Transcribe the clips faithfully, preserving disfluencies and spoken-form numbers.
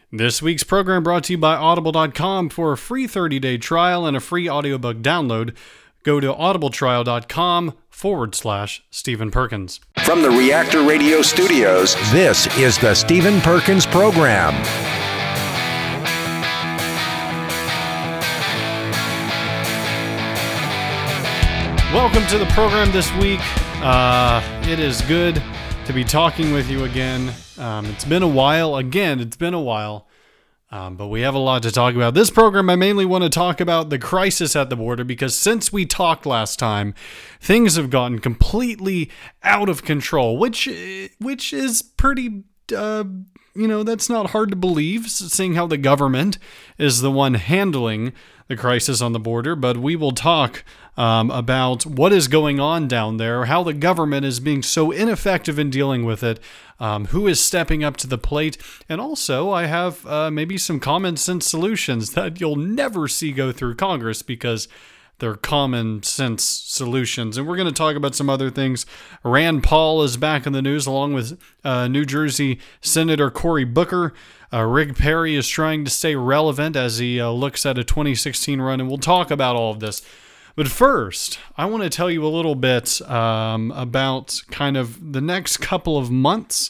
This week's program brought to you by Audible dot com. For a free thirty-day trial and a free audiobook download, go to audibletrial.com forward slash Stephen Perkins. From the Reactor Radio Studios, this is the Stephen Perkins Program. Welcome to the program this week. Uh, it is good to be talking with you again. Um, it's been a while. Again, it's been a while. Um, but we have a lot to talk about. This program, I mainly want to talk about the crisis at the border because since we talked last time, things have gotten completely out of control, which which is pretty, uh, you know, that's not hard to believe, seeing how the government is the one handling the crisis on the border. But we will talk um, about what is going on down there, how the government is being so ineffective in dealing with it, um, who is stepping up to the plate, and also I have uh, maybe some common sense solutions that you'll never see go through Congress because they're common sense solutions. And we're going to talk about some other things. Rand Paul is back in the news along with uh, New Jersey Senator Cory Booker. Uh, Rick Perry is trying to stay relevant as he uh, looks at a twenty sixteen run, and we'll talk about all of this. But first, I want to tell you a little bit um, about kind of the next couple of months,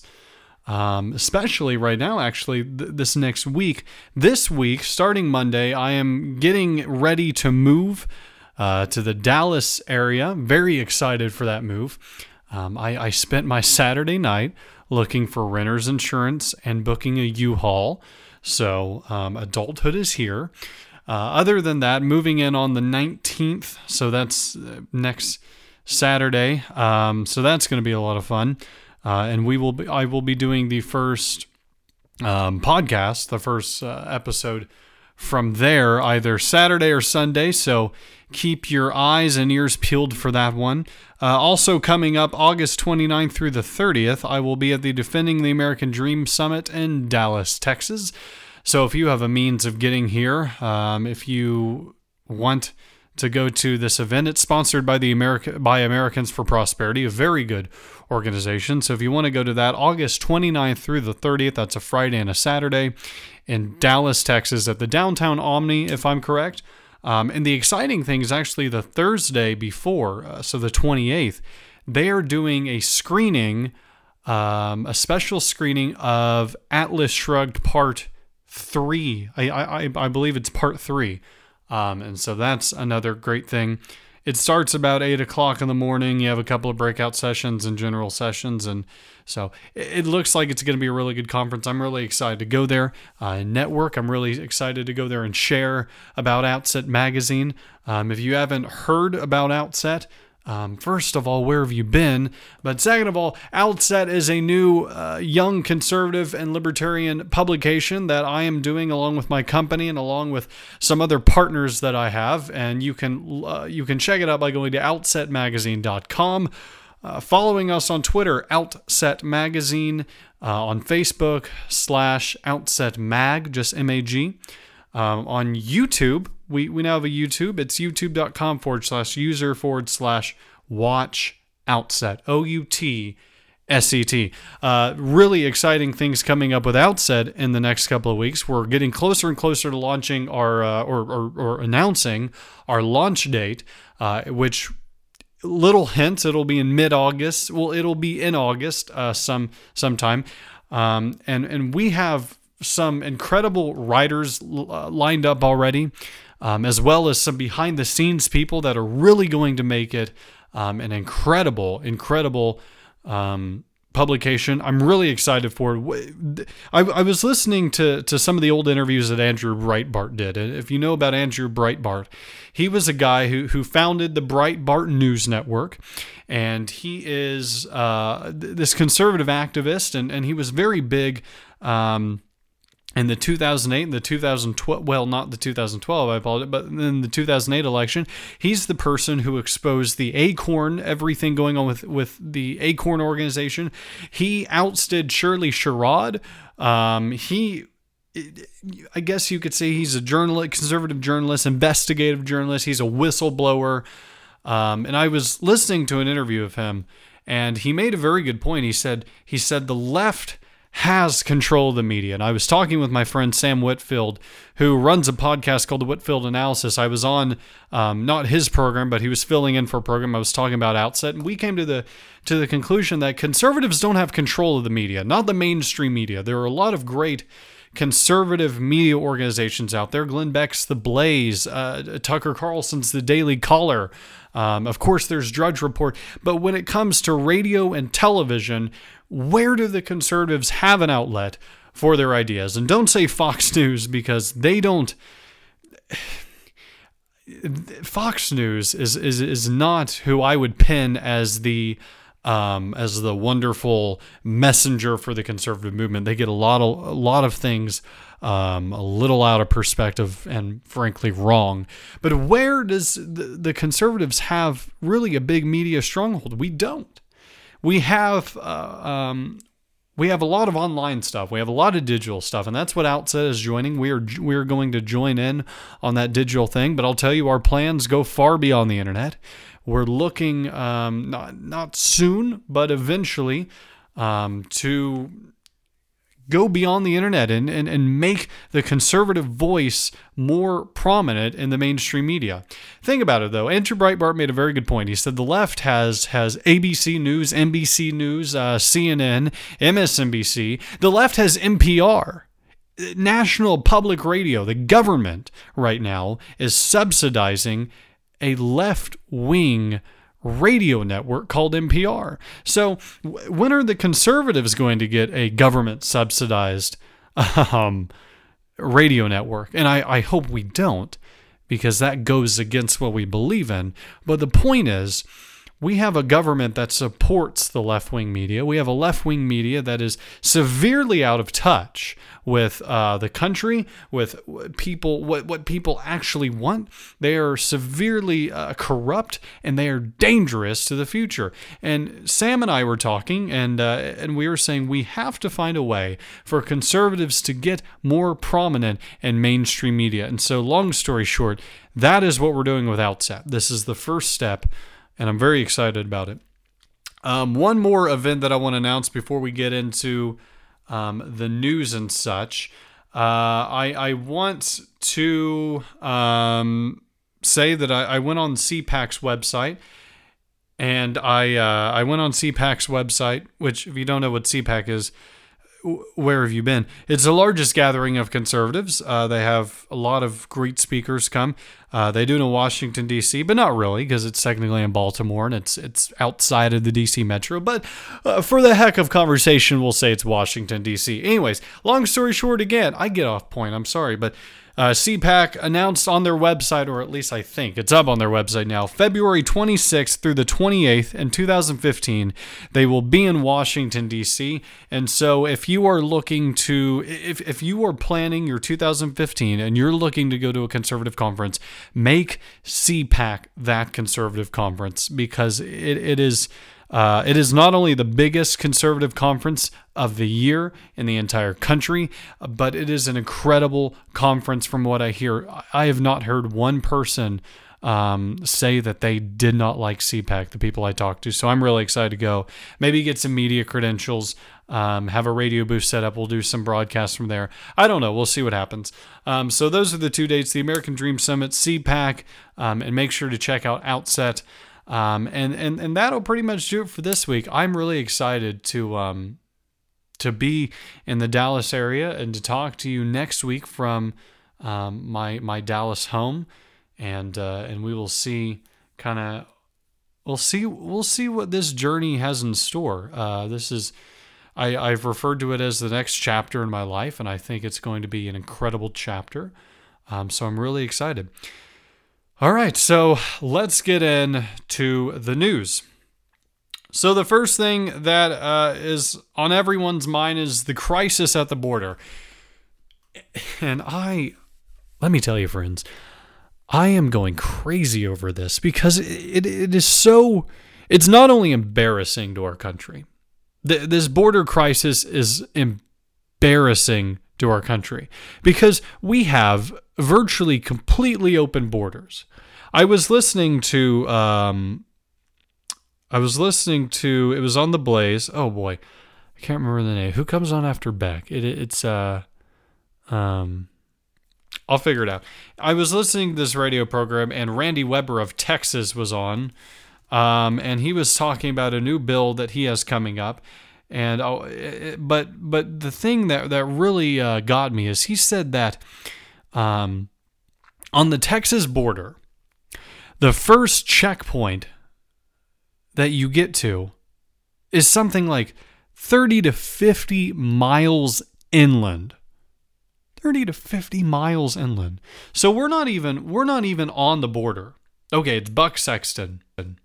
um, especially right now, actually, th- this next week. This week, starting Monday, I am getting ready to move uh, to the Dallas area. Very excited for that move. Um, I, I spent my Saturday night looking for renter's insurance and booking a U-Haul. So um, adulthood is here. Uh, other than that, moving in on the nineteenth, so that's next Saturday. Um, so that's going to be a lot of fun. Uh, and we will be, I will be doing the first um, podcast, the first uh, episode from there, either Saturday or Sunday. So keep your eyes and ears peeled for that one. Uh, also coming up August twenty-ninth through the thirtieth, I will be at the Defending the American Dream Summit in Dallas, Texas. So if you have a means of getting here, um, if you want to go to this event, it's sponsored by the America by Americans for Prosperity, a very good organization. So if you want to go to that, August twenty-ninth through the thirtieth, that's a Friday and a Saturday in Dallas, Texas, at the Downtown Omni, if I'm correct. Um, and the exciting thing is actually the Thursday before, uh, so the twenty-eighth, they are doing a screening, um, a special screening of Atlas Shrugged Part Three. I I I believe it's Part Three, um, and so that's another great thing. It starts about eight o'clock in the morning. You have a couple of breakout sessions and general sessions, and so it, it looks like it's going to be a really good conference. I'm really excited to go there uh, and network. I'm really excited to go there and share about Outset Magazine. Um, if you haven't heard about Outset, Um, first of all, where have you been? But second of all, Outset is a new uh, young conservative and libertarian publication that I am doing along with my company and along with some other partners that I have. And you can uh, you can check it out by going to outset magazine dot com, uh, following us on Twitter, Outset Magazine, uh, on Facebook, slash Outset Mag, just M A G. Um, on YouTube, we, we now have a YouTube. It's youtube.com forward slash user forward slash watch outset. O U T S E T. Uh, really exciting things coming up with Outset in the next couple of weeks. We're getting closer and closer to launching our, uh, or, or, or announcing our launch date, uh, which, little hint, it'll be in mid-August. Well, it'll be in August, uh, some, sometime. Um, and, and we have some incredible writers uh, lined up already, um, as well as some behind-the-scenes people that are really going to make it um, an incredible, incredible um, publication. I'm really excited for it. I, I was listening to, to some of the old interviews that Andrew Breitbart did. And if you know about Andrew Breitbart, he was a guy who, who founded the Breitbart News Network. And he is uh, this conservative activist, and, and he was very big um, in the two thousand eight and the two thousand twelve, well, not the two thousand twelve, I apologize, but in the two thousand eight election, he's the person who exposed the Acorn, everything going on with, with the Acorn organization. He ousted Shirley Sherrod. Um, he, I guess you could say he's a journalist, conservative journalist, investigative journalist. He's a whistleblower. Um, and I was listening to an interview of him, and he made a very good point. He said, he said the left has control of the media. And I was talking with my friend Sam Whitfield, who runs a podcast called The Whitfield Analysis. I was on um, not his program, but he was filling in for a program I was talking about Outset, and we came to the to the conclusion that conservatives don't have control of the media, not the mainstream media. There are a lot of great conservative media organizations out there. Glenn Beck's The Blaze, uh, Tucker Carlson's The Daily Caller. Um, of course, there's Drudge Report. But when it comes to radio and television, where do the conservatives have an outlet for their ideas? And don't say Fox News, because they don't. Fox News is is is not who I would pin as the Um, as the wonderful messenger for the conservative movement. They get a lot of a lot of things um, a little out of perspective and frankly wrong. But where does the, the conservatives have really a big media stronghold? We don't. We have uh, um, we have a lot of online stuff. We have a lot of digital stuff, and that's what Outset is joining. We are we are going to join in on that digital thing. But I'll tell you, our plans go far beyond the internet. We're looking, um, not not soon, but eventually, um, to go beyond the internet and, and, and make the conservative voice more prominent in the mainstream media. Think about it, though. Andrew Breitbart made a very good point. He said the left has has A B C News, N B C News, uh, C N N, M S N B C. The left has N P R. National Public Radio. The government right now is subsidizing a left-wing radio network called N P R. So when are the conservatives going to get a government-subsidized um, radio network? And I, I hope we don't, because that goes against what we believe in. But the point is, we have a government that supports the left-wing media. We have a left-wing media that is severely out of touch with uh, the country, with people, what, what people actually want. They are severely uh, corrupt, and they are dangerous to the future. And Sam and I were talking, and uh, and we were saying we have to find a way for conservatives to get more prominent in mainstream media. And so, long story short, that is what we're doing with Outset. This is the first step, and I'm very excited about it. Um, one more event that I want to announce before we get into um, the news and such. Uh, I, I want to um, say that I, I went on C PAC's website, and I uh, I went on C PAC's website, which, if you don't know what C PAC is, where have you been? It's the largest gathering of conservatives. Uh, they have a lot of great speakers come. Uh, they do it in Washington, D C, but not really, because it's technically in Baltimore, and it's it's outside of the D C metro. But uh, for the heck of conversation, we'll say it's Washington, D C. Anyways, long story short, again, I get off point. I'm sorry, but Uh, C PAC announced on their website, or at least I think it's up on their website now, February twenty-sixth through the twenty-eighth in two thousand fifteen, they will be in Washington, D C. And so if you are looking to, if, if you are planning your two thousand fifteen and you're looking to go to a conservative conference, make C PAC that conservative conference, because it, it is... Uh, it is not only the biggest conservative conference of the year in the entire country, but it is an incredible conference from what I hear. I have not heard one person um, say that they did not like C PAC, the people I talked to. So I'm really excited to go. Maybe get some media credentials, um, have a radio booth set up. We'll do some broadcasts from there. I don't know. We'll see what happens. Um, so those are the two dates, the American Dream Summit, C PAC, um, and make sure to check out Outset. Um, and, and, and that'll pretty much do it for this week. I'm really excited to, um, to be in the Dallas area and to talk to you next week from, um, my, my Dallas home. And, uh, and we will see kind of, we'll see, we'll see what this journey has in store. Uh, this is, I, I've referred to it as the next chapter in my life, and I think it's going to be an incredible chapter. Um, so I'm really excited. All right, so let's get into the news. So the first thing that uh, is on everyone's mind is the crisis at the border. And I, let me tell you, friends, I am going crazy over this because it, it is so, it's not only embarrassing to our country. The, this border crisis is embarrassing to our country because we have virtually completely open borders. I was listening to, um, I was listening to, it was on The Blaze. Oh boy, I can't remember the name. Who comes on after Beck? It, it's uh, um, I'll figure it out. I was listening to this radio program, and Randy Weber of Texas was on, um, and he was talking about a new bill that he has coming up. And oh, but but the thing that that really uh, got me is he said that um, on the Texas border, the first checkpoint that you get to is something like thirty to fifty miles inland. thirty to fifty miles inland. So we're not even we're not even on the border. Okay, it's Buck Sexton.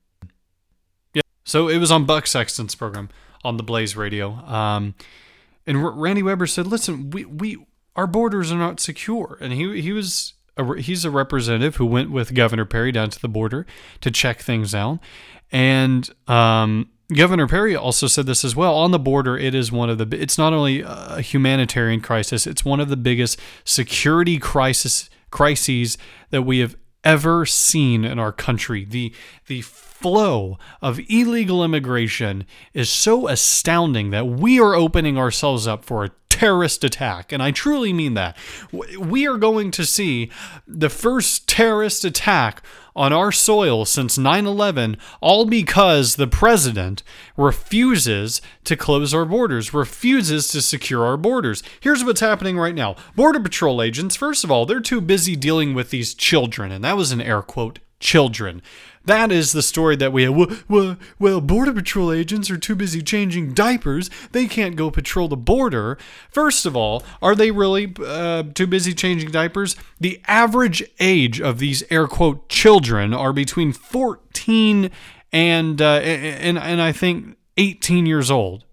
Yeah. So it was on Buck Sexton's program on the Blaze Radio. Um, and R- Randy Weber said, "Listen, we we our borders are not secure." And he he was a, he's a representative who went with Governor Perry down to the border to check things out. And um, Governor Perry also said this as well. On the border, it is one of the, it's not only a humanitarian crisis, it's one of the biggest security crisis crises that we have ever seen in our country. The the flow of illegal immigration is so astounding that we are opening ourselves up for a terrorist attack. And I truly mean that. We are going to see the first terrorist attack on our soil since nine eleven, all because the president refuses to close our borders, refuses to secure our borders. Here's what's happening right now. Border Patrol agents, first of all, they're too busy dealing with these children, and that was an air quote, children. That is the story that we have. Well, well, well, Border Patrol agents are too busy changing diapers. They can't go patrol the border. First of all, are they really uh, too busy changing diapers? The average age of these air quote children are between fourteen and uh, and and I think eighteen years old.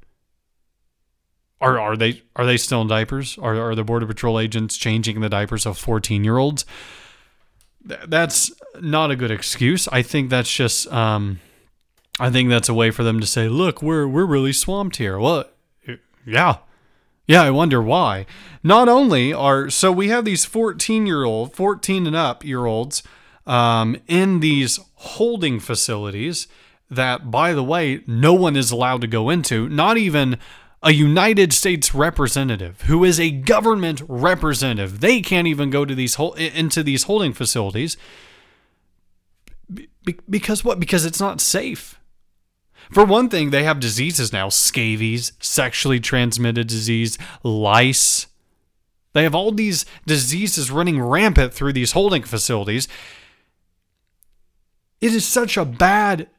Are are they are they still in diapers? Are are the Border Patrol agents changing the diapers of fourteen-year-olds? That's not a good excuse. I think that's just, um, I think that's a way for them to say, look, we're we're really swamped here. Well, yeah. Yeah, I wonder why. Not only are, so we have these fourteen-year-old, fourteen and up year olds um, in these holding facilities that, by the way, no one is allowed to go into, not even a United States representative who is a government representative. They can't even go to these into these holding facilities Be- because what? Because it's not safe. For one thing, they have diseases now: scabies, sexually transmitted disease, lice. They have all these diseases running rampant through these holding facilities. It is such a bad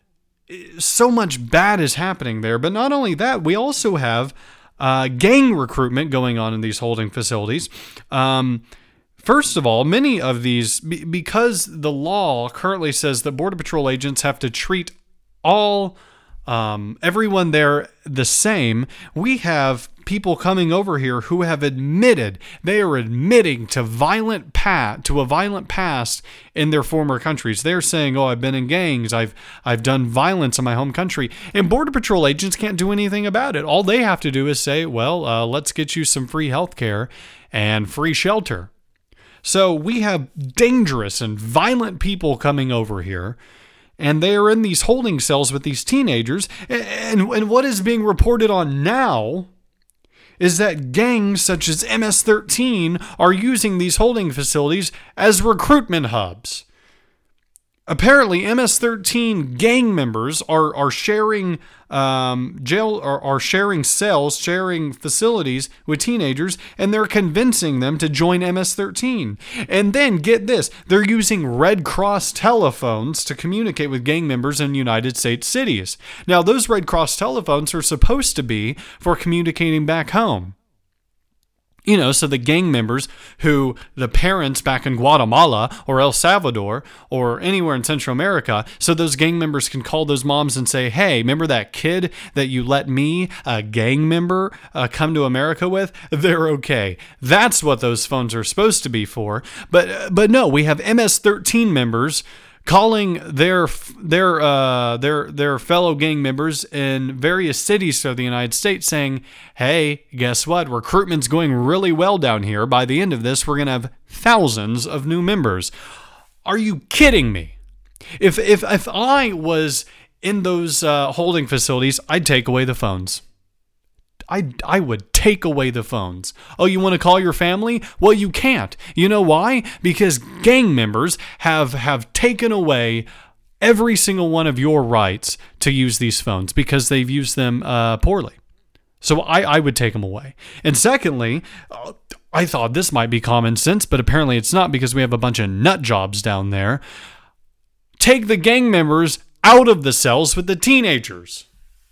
So much bad is happening there. But not only that, we also have uh, gang recruitment going on in these holding facilities. Um, first of all, many of these, b- because the law currently says that Border Patrol agents have to treat all, um, everyone there the same, we have people coming over here who have admitted, they are admitting to violent pat to a violent past in their former countries. They're saying, "Oh, I've been in gangs. I've I've done violence in my home country." And Border Patrol agents can't do anything about it. All they have to do is say, "Well, uh, let's get you some free health care and free shelter." So we have dangerous and violent people coming over here, and they are in these holding cells with these teenagers. And, and what is being reported on now is that gangs such as M S thirteen are using these holding facilities as recruitment hubs. Apparently, M S thirteen gang members are are sharing um, jail are, are sharing cells, sharing facilities with teenagers, and they're convincing them to join M S thirteen. And then get this: they're using Red Cross telephones to communicate with gang members in United States cities. Now, those Red Cross telephones are supposed to be for communicating back home. You know, so the gang members who the parents back in Guatemala or El Salvador or anywhere in Central America, so those gang members can call those moms and say, "Hey, remember that kid that you let me, a gang member, uh, come to America with? They're okay." That's what those phones are supposed to be for. But but no, we have M S thirteen members calling their their uh, their their fellow gang members in various cities of the United States, saying, "Hey, guess what? Recruitment's going really well down here. By the end of this, we're gonna have thousands of new members." Are you kidding me? If if if I was in those uh, holding facilities, I'd take away the phones. I, I would take away the phones. Oh, you want to call your family? Well, you can't. You know why? Because gang members have, have taken away every single one of your rights to use these phones because they've used them uh, poorly. So I, I would take them away. And secondly, uh, I thought this might be common sense, but apparently it's not because we have a bunch of nut jobs down there. Take the gang members out of the cells with the teenagers.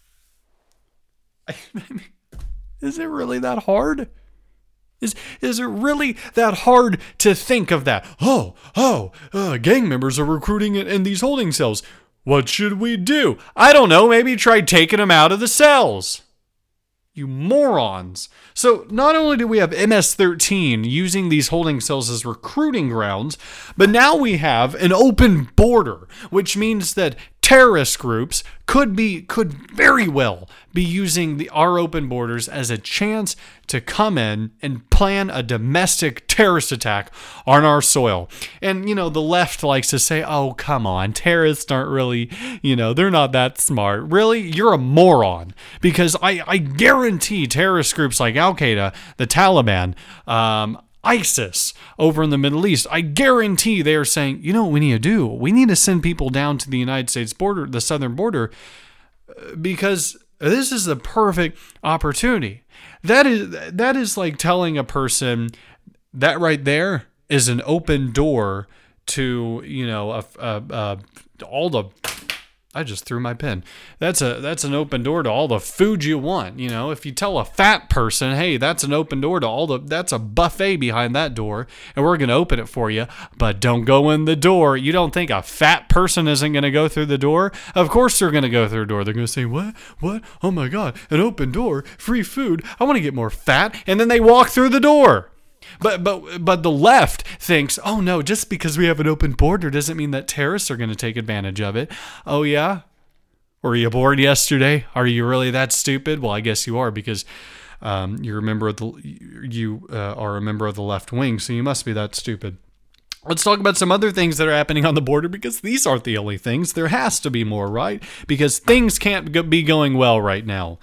I mean, is it really that hard? Is is it really that hard to think of that? Oh, oh, uh, gang members are recruiting in, in these holding cells. What should we do? I don't know. Maybe try taking them out of the cells. You morons. So not only do we have M S thirteen using these holding cells as recruiting grounds, but now we have an open border, which means that terrorist groups could be could very well be using the our open borders as a chance to come in and plan a domestic terrorist attack on our soil. And you know, the left likes to say, "Oh, come on, terrorists aren't really, you know, they're not that smart." Really? You're a moron, because I I guarantee terrorist groups like Al-Qaeda, the Taliban, um ISIS over in the Middle East, I guarantee they are saying, you know what we need to do? We need to send people down to the United States border, the southern border, because this is the perfect opportunity. That is that is like telling a person that right there is an open door to, you know, a, a, a, all the. I just threw my pen. That's a that's an open door to all the food you want. You know, if you tell a fat person, hey, that's an open door to all the, that's a buffet behind that door, and we're going to open it for you, but don't go in the door. You don't think a fat person isn't going to go through the door? Of course they're going to go through the door. They're going to say, what? What? Oh my God, an open door, free food. I want to get more fat. And then they walk through the door. But but but the left thinks, oh no, just because we have an open border doesn't mean that terrorists are going to take advantage of it. Oh yeah? Were you bored yesterday? Are you really that stupid? Well, I guess you are, because um, you're a member of the you uh, are a member of the left wing, so you must be that stupid. Let's talk about some other things that are happening on the border, because these aren't the only things. There has to be more, right? Because things can't go- be going well right now.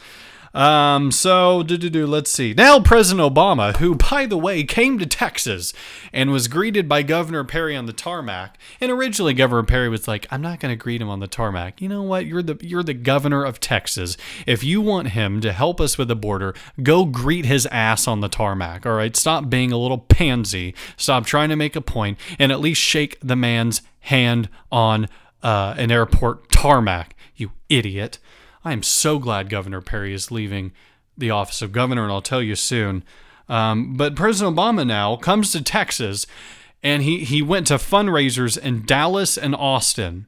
Um, so, do, do, do, let's see. Now, President Obama, who, by the way, came to Texas and was greeted by Governor Perry on the tarmac. And originally, Governor Perry was like, I'm not going to greet him on the tarmac. You know what? You're the you're the governor of Texas. If you want him to help us with the border, go greet his ass on the tarmac, all right? Stop being a little pansy. Stop trying to make a point, and at least shake the man's hand on uh, an airport tarmac, you idiot. I am so glad Governor Perry is leaving the office of governor, and I'll tell you soon. Um, but President Obama now comes to Texas, and he, he went to fundraisers in Dallas and Austin.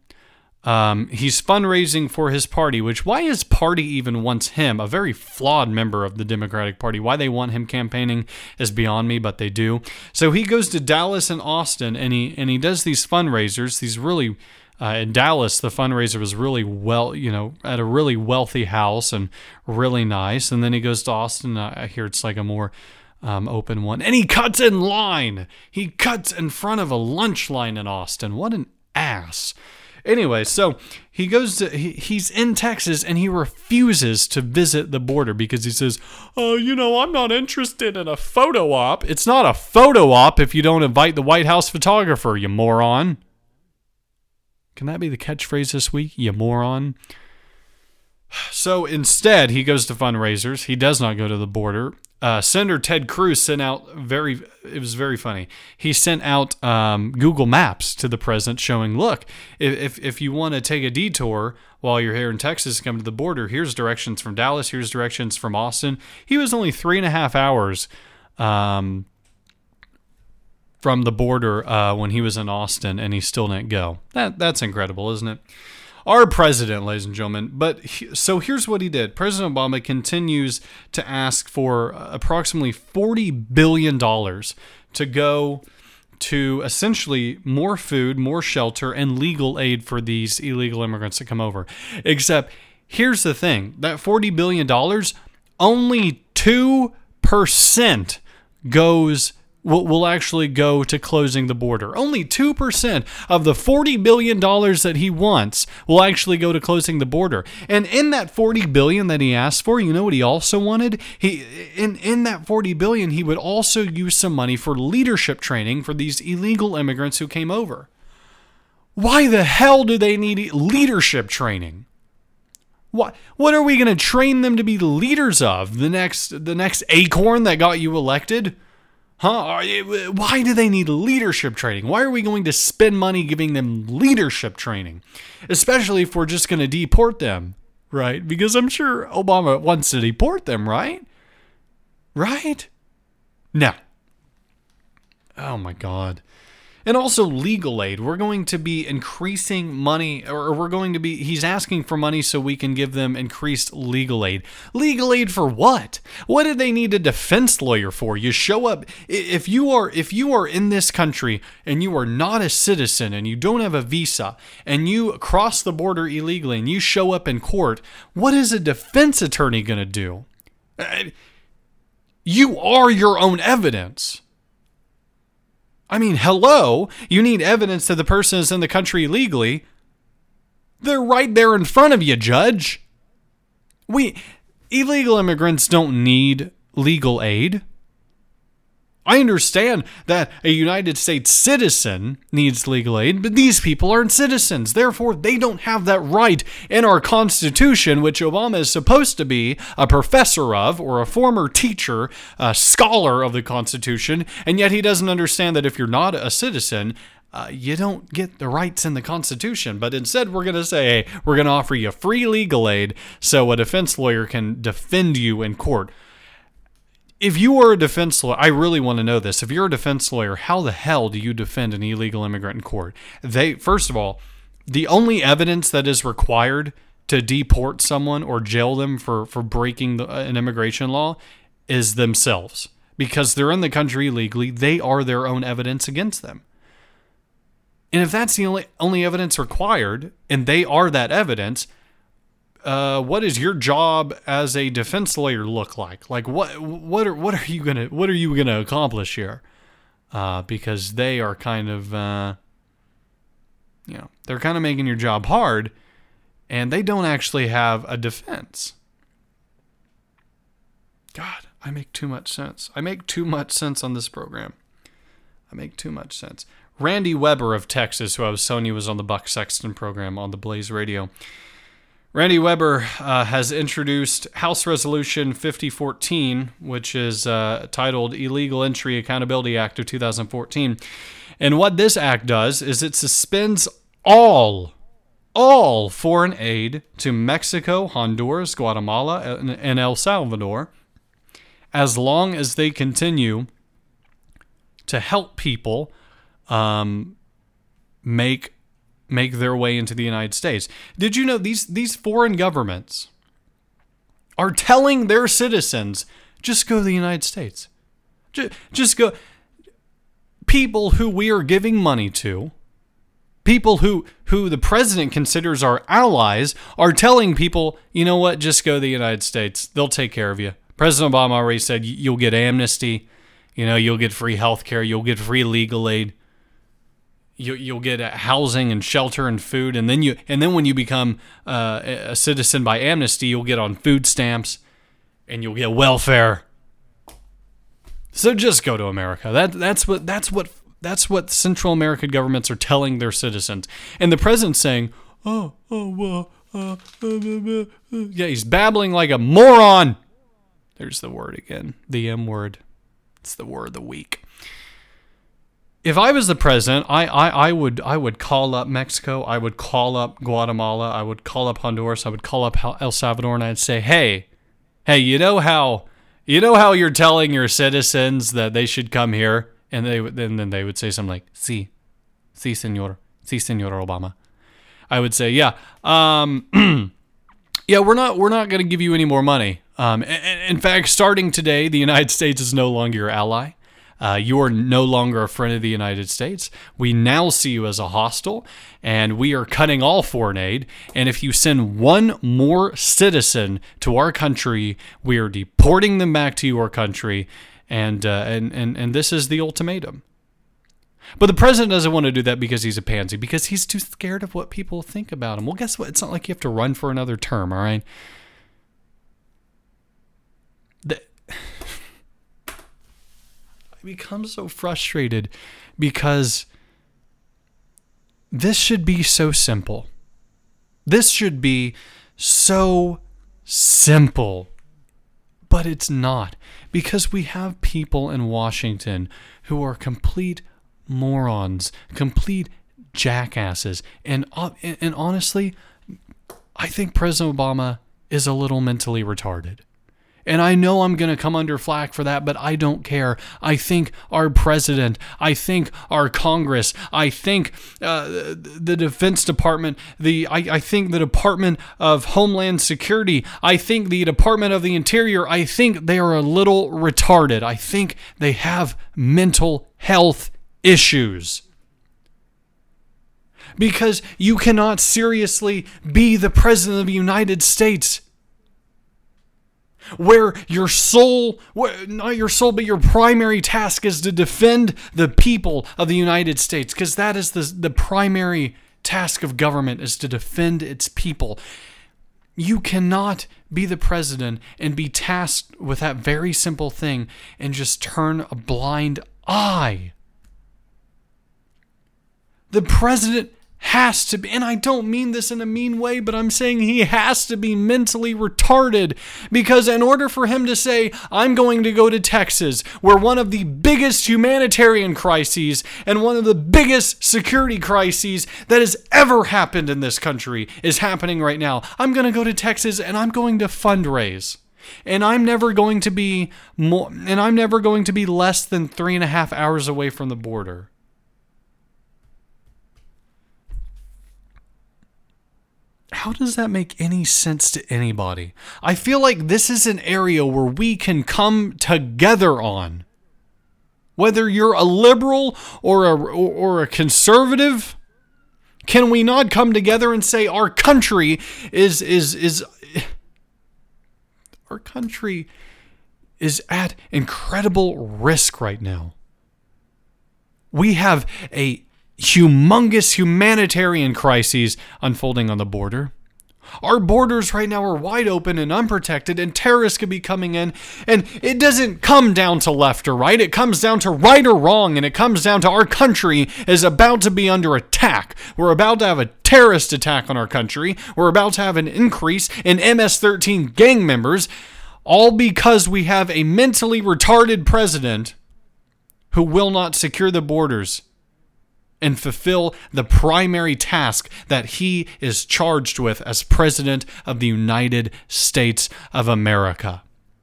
Um, he's fundraising for his party, which why his party even wants him, a very flawed member of the Democratic Party. Why they want him campaigning is beyond me, but they do. So he goes to Dallas and Austin, and he and he does these fundraisers, these really... Uh, in Dallas, the fundraiser was really well, you know, at a really wealthy house and really nice. And then he goes to Austin. Uh, I hear it's like a more um, open one. And he cuts in line. He cuts in front of a lunch line in Austin. What an ass. Anyway, so he goes to, he, he's in Texas, and he refuses to visit the border because he says, oh, you know, I'm not interested in a photo op. It's not a photo op if you don't invite the White House photographer, you moron. Can that be the catchphrase this week? You moron. So instead, he goes to fundraisers. He does not go to the border. Uh, Senator Ted Cruz sent out very, it was very funny. He sent out um, Google Maps to the president showing, look, if, if you want to take a detour while you're here in Texas and come to the border, here's directions from Dallas, here's directions from Austin. He was only three and a half hours um from the border uh, when he was in Austin, and he still didn't go. That That's incredible, isn't it? Our president, ladies and gentlemen. But he, so here's what he did. President Obama continues to ask for approximately forty billion dollars to go to essentially more food, more shelter, and legal aid for these illegal immigrants that come over. Except, here's the thing. That forty billion dollars, only two percent goes will, will actually go to closing the border. Only two percent of the forty billion dollars that he wants will actually go to closing the border. And in that forty billion dollars that he asked for, you know what he also wanted? He in, in that forty billion dollars, he would also use some money for leadership training for these illegal immigrants who came over. Why the hell do they need leadership training? What what are we going to train them to be leaders of? The next the next acorn that got you elected? Huh? Why do they need leadership training? Why are we going to spend money giving them leadership training? Especially if we're just going to deport them, right? Because I'm sure Obama wants to deport them, right? Right? No. Oh my God. And also legal aid. We're going to be increasing money, or we're going to be, he's asking for money so we can give them increased legal aid. Legal aid for what? What do they need a defense lawyer for? You show up, if you are, if you are in this country and you are not a citizen and you don't have a visa and you cross the border illegally and you show up in court, what is a defense attorney going to do? You are your own evidence. I mean, hello, you need evidence that the person is in the country illegally. They're right there in front of you, Judge. We, illegal immigrants don't need legal aid. I understand that a United States citizen needs legal aid, but these people aren't citizens. Therefore, they don't have that right in our Constitution, which Obama is supposed to be a professor of, or a former teacher, a scholar of the Constitution, and yet he doesn't understand that if you're not a citizen, uh, you don't get the rights in the Constitution. But instead, we're going to say, hey, we're going to offer you free legal aid so a defense lawyer can defend you in court. If you are a defense lawyer, I really want to know this. If you're a defense lawyer, how the hell do you defend an illegal immigrant in court? They, first of all, the only evidence that is required to deport someone or jail them for, for breaking the, an immigration law is themselves. Because they're in the country illegally, they are their own evidence against them. And if that's the only, only evidence required, and they are that evidence, Uh, what does your job as a defense lawyer look like? Like what what are what are you gonna what are you gonna accomplish here? Uh, because they are kind of uh, you know they're kind of making your job hard, and they don't actually have a defense. God, I make too much sense. I make too much sense on this program. I make too much sense. Randy Weber of Texas, who I was telling you was on the Buck Sexton program on the Blaze Radio. Randy Weber uh, has introduced House Resolution fifty fourteen, which is uh, titled Illegal Entry Accountability Act of two thousand fourteen. And what this act does is it suspends all, all foreign aid to Mexico, Honduras, Guatemala, and, and El Salvador, as long as they continue to help people um, make make their way into the United States. Did you know these these foreign governments are telling their citizens, just go to the United States. Just, just go. People who we are giving money to, people who, who the president considers our allies, are telling people, you know what, just go to the United States. They'll take care of you. President Obama already said you'll get amnesty, you know, you'll get free health care, you'll get free legal aid. You, you'll get housing and shelter and food, and then you and then when you become uh, a citizen by amnesty, you'll get on food stamps, and you'll get welfare. So just go to America. That that's what that's what that's what Central American governments are telling their citizens, and the president's saying, "Oh, oh, uh, uh, uh, uh, uh. yeah." He's babbling like a moron. There's the word again, the M word. It's the word of the week. If I was the president, I, I, I would I would call up Mexico, I would call up Guatemala, I would call up Honduras, I would call up El Salvador, and I'd say, hey, hey, you know how you know how you're telling your citizens that they should come here, and they would then then they would say something like, sí, sí, señor, sí, señor Obama. I would say, yeah, um, yeah, we're not we're not going to give you any more money. Um, in fact, starting today, the United States is no longer your ally. Uh, you are no longer a friend of the United States. We now see you as a hostile, and we are cutting all foreign aid. And if you send one more citizen to our country, we are deporting them back to your country, And, uh, and, and, and this is the ultimatum. But the president doesn't want to do that because he's a pansy, because he's too scared of what people think about him. Well, guess what? It's not like you have to run for another term, all right? The, I become so frustrated because this should be so simple. This should be so simple. But it's not, because we have people in Washington who are complete morons, complete jackasses. And, uh, and honestly, I think President Obama is a little mentally retarded. And I know I'm going to come under flack for that, but I don't care. I think our president, I think our Congress, I think uh, the Defense Department, the I, I think the Department of Homeland Security, I think the Department of the Interior, I think they are a little retarded. I think they have mental health issues. Because you cannot seriously be the president of the United States where your sole, not your sole, but your primary task is to defend the people of the United States, because that is the, the primary task of government, is to defend its people. You cannot be the president and be tasked with that very simple thing and just turn a blind eye. The president has to be, and I don't mean this in a mean way, but I'm saying he has to be mentally retarded, because in order for him to say, I'm going to go to Texas, where one of the biggest humanitarian crises and one of the biggest security crises that has ever happened in this country is happening right now. I'm going to go to Texas and I'm going to fundraise. And I'm never going to be more, and I'm never going to be less than three and a half hours away from the border. How does that make any sense to anybody? I feel like this is an area where we can come together on. Whether you're a liberal or a, or a conservative, can we not come together and say our country is is is our country is at incredible risk right now? We have a humongous humanitarian crises unfolding on the border. Our borders right now are wide open and unprotected, and terrorists could be coming in. And it doesn't come down to left or right. It comes down to right or wrong, and it comes down to our country is about to be under attack. We're about to have a terrorist attack on our country. We're about to have an increase in M S thirteen gang members, all because we have a mentally retarded president who will not secure the borders and fulfill the primary task that he is charged with as President of the United States of America.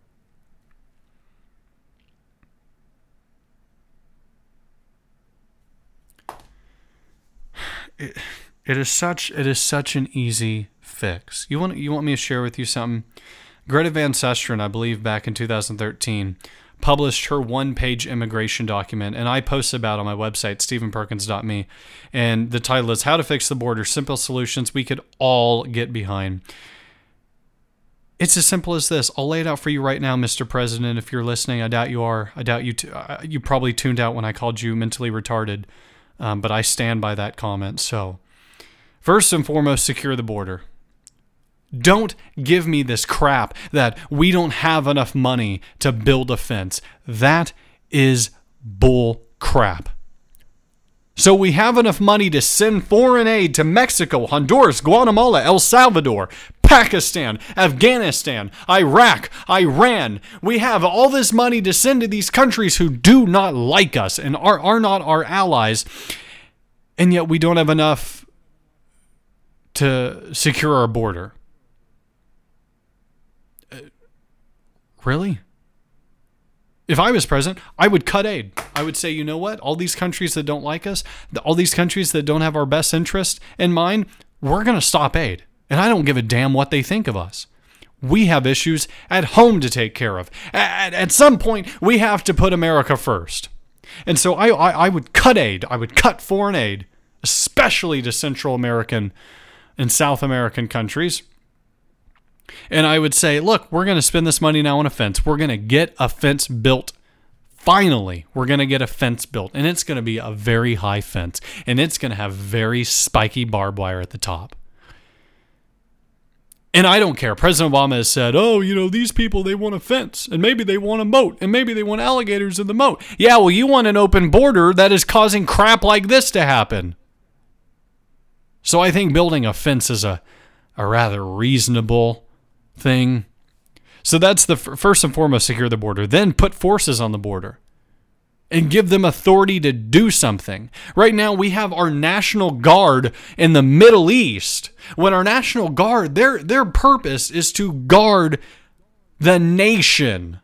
It, it is such it is such an easy fix. You want you want me to share with you something? Greta Van Susteren, I believe back in two thousand thirteen, published her one-page immigration document, and I posted about it on my website, stephen perkins dot me, and the title is How to Fix the Border, Simple Solutions We Could All Get Behind. It's as simple as this. I'll lay it out for you right now, Mister President, if you're listening. I doubt you are. I doubt you t- you probably tuned out when I called you mentally retarded, um, but I stand by that comment. So, first and foremost, secure the border. Don't give me this crap that we don't have enough money to build a fence. That is bull crap. So we have enough money to send foreign aid to Mexico, Honduras, Guatemala, El Salvador, Pakistan, Afghanistan, Iraq, Iran. We have all this money to send to these countries who do not like us and are, are not our allies. And yet we don't have enough to secure our border. Really? If I was president, I would cut aid. I would say, you know what? All these countries that don't like us, all these countries that don't have our best interest in mind, we're going to stop aid. And I don't give a damn what they think of us. We have issues at home to take care of. At, at some point, we have to put America first. And so I, I, I would cut aid. I would cut foreign aid, especially to Central American and South American countries. And I would say, look, we're going to spend this money now on a fence. We're going to get a fence built finally, we're going to get a fence built, and it's going to be a very high fence, and it's going to have very spiky barbed wire at the top. And I don't care. President Obama has said, oh, you know, these people, they want a fence, and maybe they want a moat, and maybe they want alligators in the moat. Yeah, well, you want an open border that is causing crap like this to happen. So I think building a fence is a, a rather reasonable thing. So that's the f- first and foremost, secure the border. Then put forces on the border and give them authority to do something. Right now, we have our National Guard in the Middle East. When our National Guard, their their purpose is to guard the nation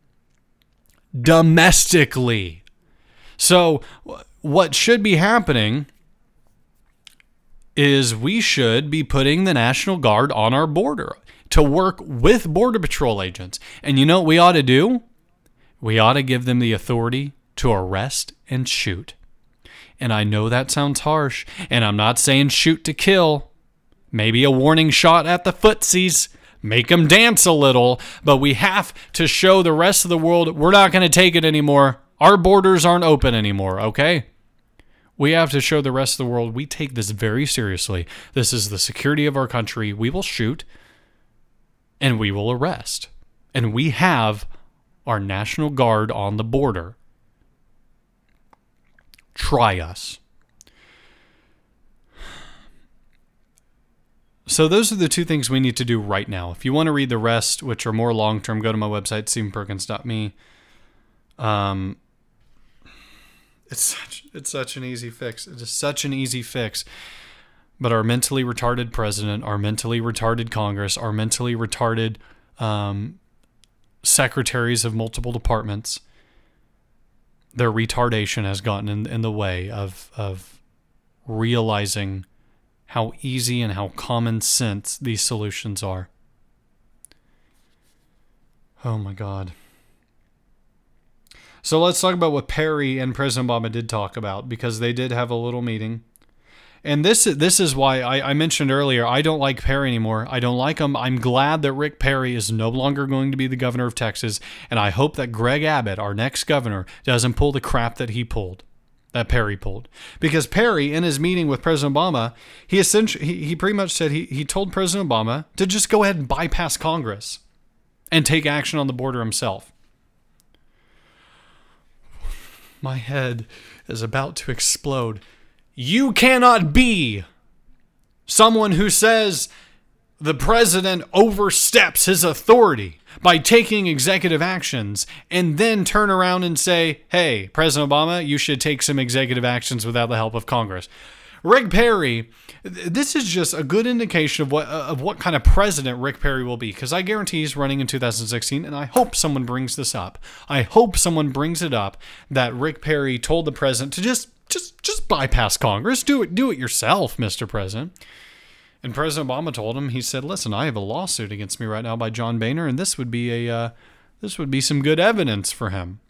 domestically. So what should be happening is we should be putting the National Guard on our border to work with Border Patrol agents. And you know what we ought to do? We ought to give them the authority to arrest and shoot. And I know that sounds harsh, and I'm not saying shoot to kill. Maybe a warning shot at the footsies. Make them dance a little. But we have to show the rest of the world we're not going to take it anymore. Our borders aren't open anymore, okay? We have to show the rest of the world we take this very seriously. This is the security of our country. We will shoot, and we will arrest. And we have our National Guard on the border. Try us. So those are the two things we need to do right now. If you want to read the rest, which are more long-term, go to my website, stephen perkins dot me. Um, it's such, it's such an easy fix. It is such an easy fix. But our mentally retarded president, our mentally retarded Congress, our mentally retarded um, secretaries of multiple departments, their retardation has gotten in, in the way of of realizing how easy and how common sense these solutions are. Oh my God. So let's talk about what Perry and President Obama did talk about, because they did have a little meeting. And this, this is why I, I mentioned earlier, I don't like Perry anymore. I don't like him. I'm glad that Rick Perry is no longer going to be the governor of Texas. And I hope that Greg Abbott, our next governor, doesn't pull the crap that he pulled, that Perry pulled. Because Perry, in his meeting with President Obama, he essentially, he, he pretty much said he, he told President Obama to just go ahead and bypass Congress and take action on the border himself. My head is about to explode. You cannot be someone who says the president oversteps his authority by taking executive actions and then turn around and say, hey, President Obama, you should take some executive actions without the help of Congress. Rick Perry, this is just a good indication of what of what kind of president Rick Perry will be, because I guarantee he's running in two thousand sixteen, and I hope someone brings this up. I hope someone brings it up that Rick Perry told the president to just just just bypass Congress. Do it, do it yourself, Mister President. And President Obama told him, he said, listen, I have a lawsuit against me right now by John Boehner, and this would be a uh, this would be some good evidence for him.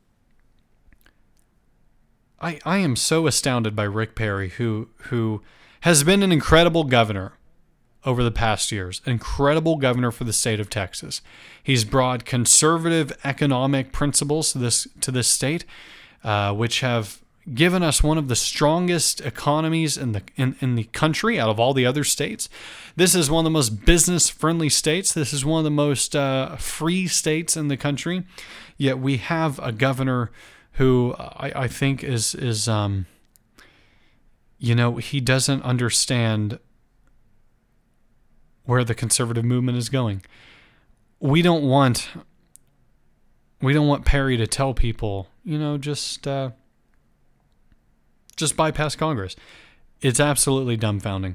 I, I am so astounded by Rick Perry, who who has been an incredible governor over the past years, an incredible governor for the state of Texas. He's brought conservative economic principles to this to this state, uh, which have given us one of the strongest economies in the in, in the country out of all the other states. This is one of the most business-friendly states. This is one of the most uh, free states in the country. Yet we have a governor who I, I think is, is um, you know, he doesn't understand where the conservative movement is going. We don't want, we don't want Perry to tell people, you know, just, uh, just bypass Congress. It's absolutely dumbfounding.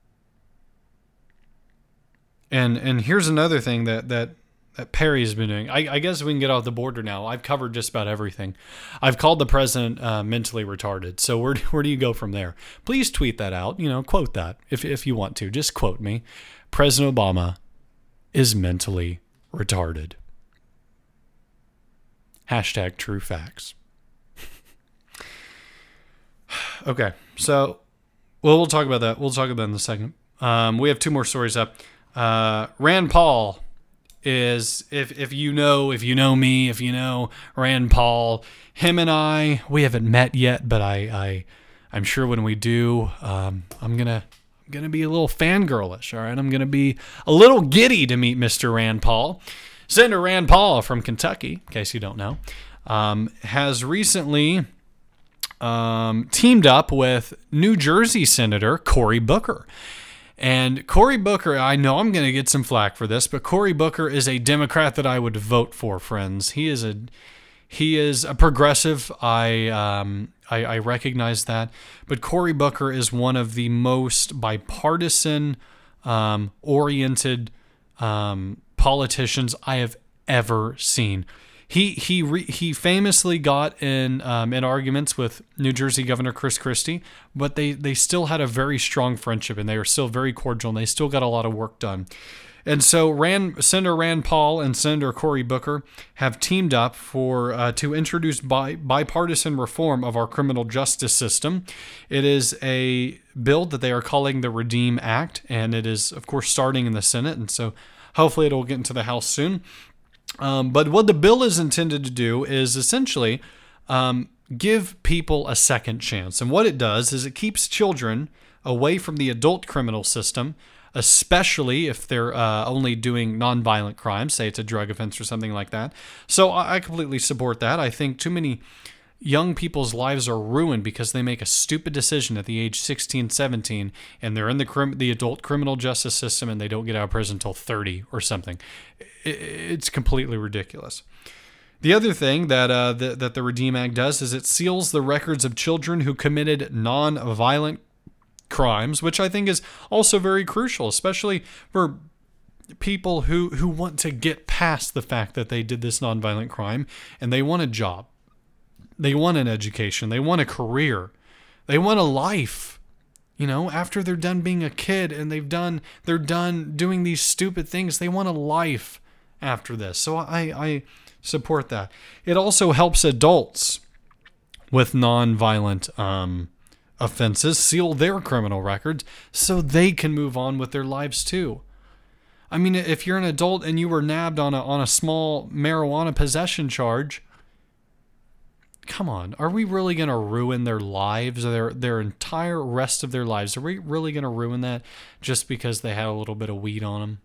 And, and here's another thing that, that, that Perry's been doing. I, I guess we can get off the border now. I've covered just about everything. I've called the president uh, mentally retarded. So where where do you go from there? Please tweet that out. You know, quote that if if you want to. Just quote me. President Obama is mentally retarded. Hashtag true facts. Okay, so well, we'll talk about that. We'll talk about that in a second. Um, we have two more stories up. Uh, Rand Paul is if if you know if you know me, if you know Rand Paul, him and I, we haven't met yet, but I, I I'm sure when we do, um, I'm gonna I'm gonna be a little fangirlish. All right, I'm gonna be a little giddy to meet Mister Rand Paul. Senator Rand Paul from Kentucky, in case you don't know, um, has recently um, teamed up with New Jersey Senator Cory Booker. And Cory Booker, I know I'm going to get some flack for this, but Cory Booker is a Democrat that I would vote for, friends. He is a he is a progressive. I um I, I recognize that, but Cory Booker is one of the most bipartisan um, oriented um, politicians I have ever seen. He he re, he famously got in um, in arguments with New Jersey Governor Chris Christie, but they, they still had a very strong friendship, and they are still very cordial, and they still got a lot of work done. And so Rand, Senator Rand Paul and Senator Cory Booker have teamed up for uh, to introduce bi, bipartisan reform of our criminal justice system. It is a bill that they are calling the REDEEM Act, and it is, of course, starting in the Senate, and so hopefully it will get into the House soon. Um, but what the bill is intended to do is essentially um, give people a second chance. And what it does is it keeps children away from the adult criminal system, especially if they're uh, only doing nonviolent crimes, say it's a drug offense or something like that. So I completely support that. I think too many young people's lives are ruined because they make a stupid decision at the age sixteen, seventeen, and they're in the crim- the adult criminal justice system, and they don't get out of prison until thirty or something. It's completely ridiculous. The other thing that uh, the, that the REDEEM Act does is it seals the records of children who committed non-violent crimes, which I think is also very crucial, especially for people who, who want to get past the fact that they did this non-violent crime and they want a job. They want an education. They want a career. They want a life. You know, after they're done being a kid and they've done, they're done doing these stupid things, they want a life after this. So I, I support that. It also helps adults with nonviolent um, offenses seal their criminal records so they can move on with their lives too. I mean, if you're an adult and you were nabbed on a on a small marijuana possession charge, come on, are we really going to ruin their lives, their their entire rest of their lives? Are we really going to ruin that just because they had a little bit of weed on them?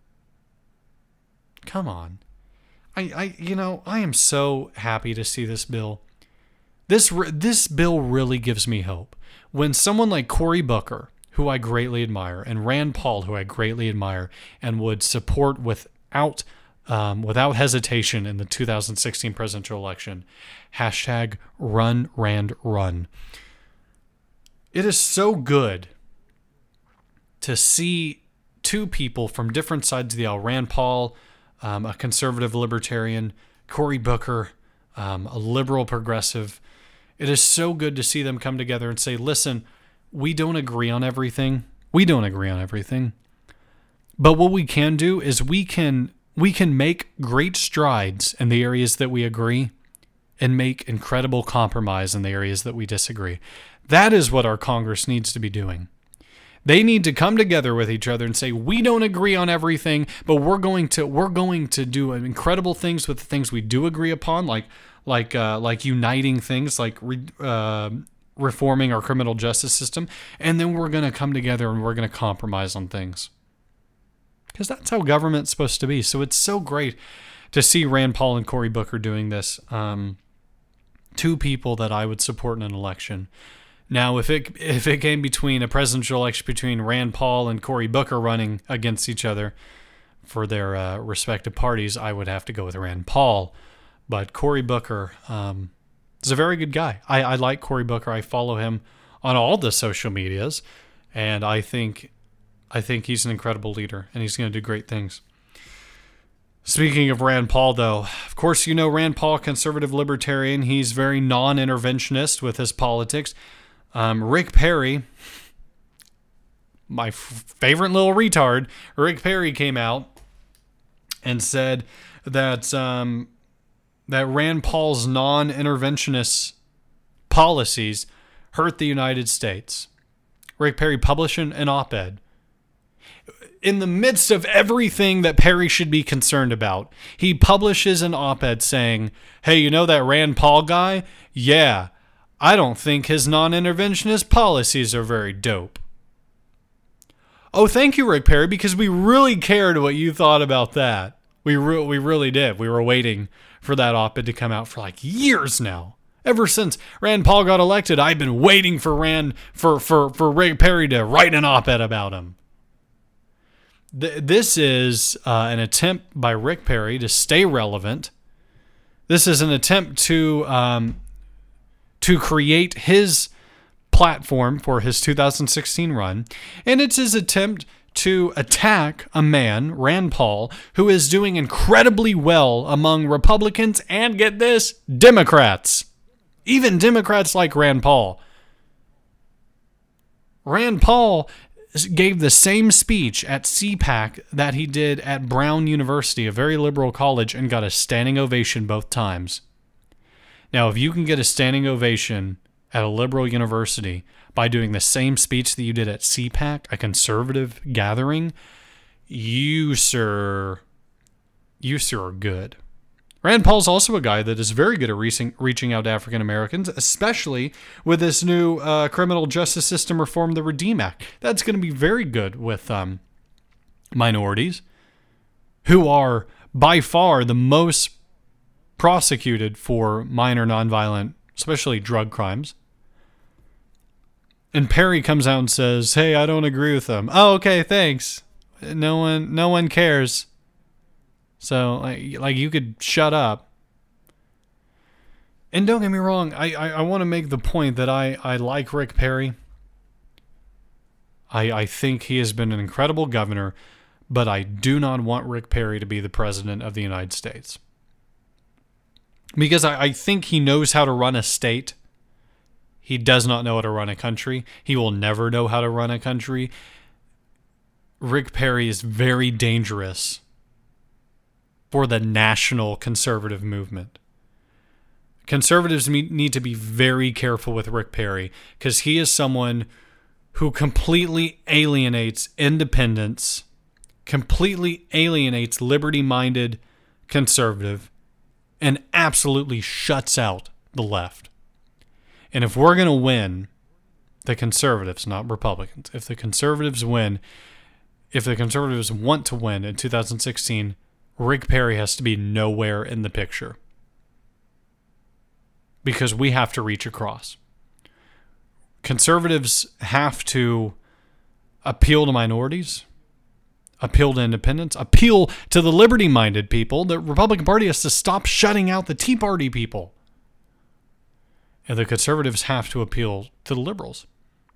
Come on. I, I you know, I am so happy to see this bill. This this bill really gives me hope. When someone like Cory Booker, who I greatly admire, and Rand Paul, who I greatly admire, and would support without Um, without hesitation in the two thousand sixteen presidential election. Hashtag run, Rand, run. It is so good to see two people from different sides of the aisle. Rand Paul, um, a conservative libertarian, Cory Booker, um, a liberal progressive. It is so good to see them come together and say, listen, we don't agree on everything. We don't agree on everything. But what we can do is we can We can make great strides in the areas that we agree and make incredible compromise in the areas that we disagree. That is what our Congress needs to be doing. They need to come together with each other and say, we don't agree on everything, but we're going to we're going to do incredible things with the things we do agree upon, like like uh, like uniting things, like re, uh, reforming our criminal justice system, and then we're going to come together and we're going to compromise on things. Because that's how government's supposed to be. So it's so great to see Rand Paul and Cory Booker doing this. Um, two people that I would support in an election. Now, if it if it came between a presidential election between Rand Paul and Cory Booker running against each other for their uh, respective parties, I would have to go with Rand Paul. But Cory Booker um, is a very good guy. I, I like Cory Booker. I follow him on all the social medias, and I think... I think he's an incredible leader, and he's going to do great things. Speaking of Rand Paul, though, of course, you know Rand Paul, conservative libertarian. He's very non-interventionist with his politics. Um, Rick Perry, my f- favorite little retard, Rick Perry came out and said that um, that Rand Paul's non-interventionist policies hurt the United States. Rick Perry published an op-ed. in the midst of everything that Perry should be concerned about, he publishes an op-ed saying, hey, you know that Rand Paul guy? Yeah, I don't think his non-interventionist policies are very dope. Oh, thank you, Rick Perry, because we really cared what you thought about that. We, re- we really did. We were waiting for that op-ed to come out for like years now. Ever since Rand Paul got elected, I've been waiting for Rand for, for, for Rick Perry to write an op-ed about him. Th- this is uh, an attempt by Rick Perry to stay relevant. This is an attempt to um, to create his platform for his two thousand sixteen run, and it's his attempt to attack a man, Rand Paul, who is doing incredibly well among Republicans and, get this, Democrats. Even Democrats like Rand Paul. Rand Paul gave the same speech at C PAC that he did at Brown University, a very liberal college, and got a standing ovation both times. Now, if you can get a standing ovation at a liberal university by doing the same speech that you did at C PAC, a conservative gathering, you, sir, you, sir, are good. Rand Paul's also a guy that is very good at reaching, reaching out to African Americans, especially with this new uh, criminal justice system reform, the REDEEM Act. That's going to be very good with um, minorities who are by far the most prosecuted for minor nonviolent, especially drug crimes. And Perry comes out and says, hey, I don't agree with them. Oh, okay, thanks. No one, no one cares. So, like, like you could shut up. And don't get me wrong, I, I, I want to make the point that I, I like Rick Perry. I, I think he has been an incredible governor, but I do not want Rick Perry to be the president of the United States. Because I, I think he knows how to run a state. He does not know how to run a country. He will never know how to run a country. Rick Perry is very dangerous for the national conservative movement. Conservatives need to be very careful with Rick Perry because he is someone who completely alienates independents, completely alienates liberty-minded conservative, and absolutely shuts out the left. And if we're going to win, the conservatives, not Republicans, if the conservatives win, if the conservatives want to win in two thousand sixteen, Rick Perry has to be nowhere in the picture. Because we have to reach across. Conservatives have to appeal to minorities, appeal to independents, appeal to the liberty-minded people. The Republican Party has to stop shutting out the Tea Party people. And the conservatives have to appeal to the liberals.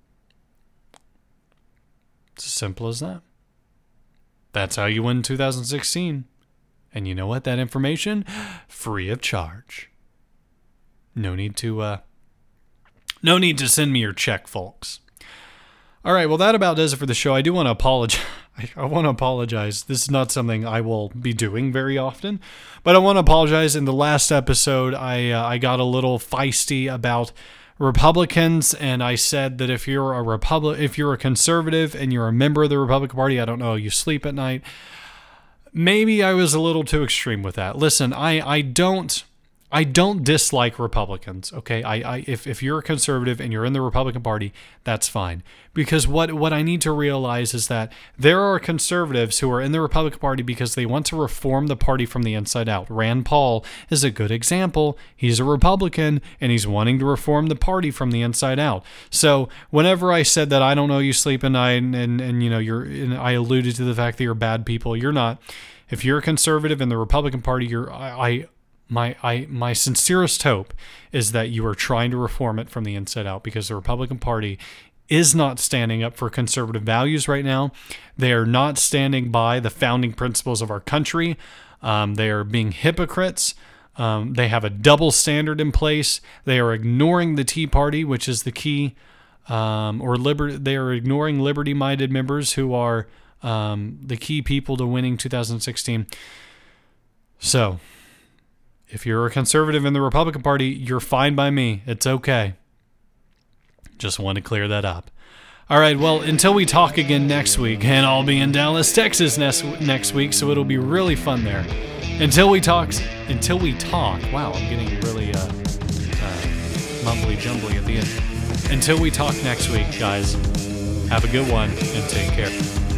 It's as simple as that. That's how you win two thousand sixteen. And you know what? That information, free of charge. No need to, uh, no need to send me your check, folks. All right, well, that about does it for the show. I do want to apologize. I want to apologize. This is not something I will be doing very often, but I want to apologize. In the last episode, I uh, I got a little feisty about Republicans, and I said that if you're a Republic, if you're a conservative and you're a member of the Republican Party, I don't know, you sleep at night. Maybe I was a little too extreme with that. Listen, I I don't. I don't dislike Republicans, okay? I, I if, if you're a conservative and you're in the Republican Party, that's fine. Because what, what I need to realize is that there are conservatives who are in the Republican Party because they want to reform the party from the inside out. Rand Paul is a good example. He's a Republican and he's wanting to reform the party from the inside out. So whenever I said that I don't know you sleep at night and, and, and you know, you're, and I alluded to the fact that you're bad people, you're not. If you're a conservative in the Republican Party, you're, I, I My I my sincerest hope is that you are trying to reform it from the inside out, because the Republican Party is not standing up for conservative values right now. They are not standing by the founding principles of our country. Um, they are being hypocrites. Um, they have a double standard in place. They are ignoring the Tea Party, which is the key, um, or liber- they are ignoring liberty-minded members who are um, the key people to winning two thousand sixteen. So, if you're a conservative in the Republican Party, you're fine by me. It's okay. Just want to clear that up. All right, well, until we talk again next week, and I'll be in Dallas, Texas next next week, so it'll be really fun there. Until we talk, until we talk. Wow, I'm getting really uh, uh, mumbly jumbly at the end. Until we talk next week, guys. Have a good one and take care.